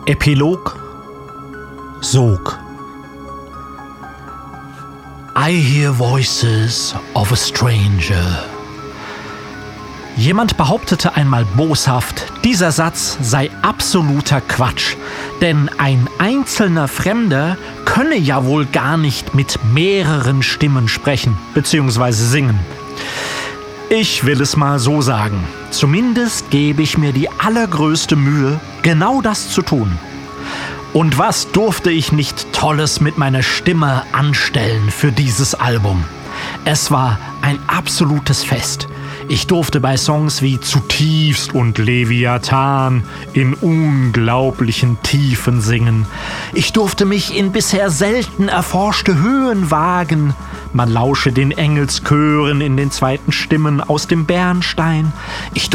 Epilog Sog. I hear voices of a stranger. Jemand behauptete einmal boshaft, dieser Satz sei absoluter Quatsch, denn ein einzelner Fremder könne ja wohl gar nicht mit mehreren Stimmen sprechen bzw. singen. Ich will es mal so sagen, zumindest gebe ich mir die allergrößte Mühe, genau das zu tun. Und was durfte ich nicht Tolles mit meiner Stimme anstellen für dieses Album? Es war ein absolutes Fest. Ich durfte bei Songs wie Zutiefst und Leviathan in unglaublichen Tiefen singen. Ich durfte mich in bisher selten erforschte Höhen wagen. Man lausche den Engelschören in den zweiten Stimmen aus dem Bernstein. Ich